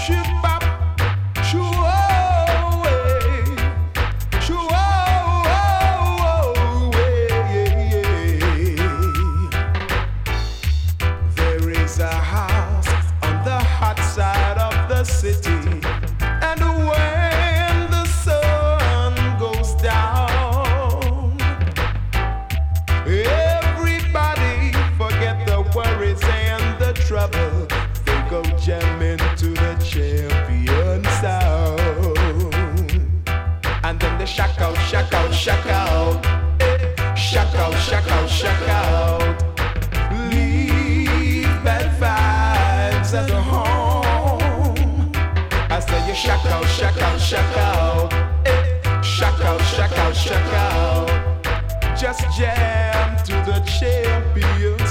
Shoot bop, shoo away, shoo away. There is a house on the hot side of the city, and when the sun goes down, everybody forget the worries and the trouble. They go jamming to the champion sound, and then they shock out, shock out, shock out, shock out, shock out, shock out. Leave bad vibes at home. I say you shock out, shock out, shock out, shock out, shock out, shock out. Just jam to the champion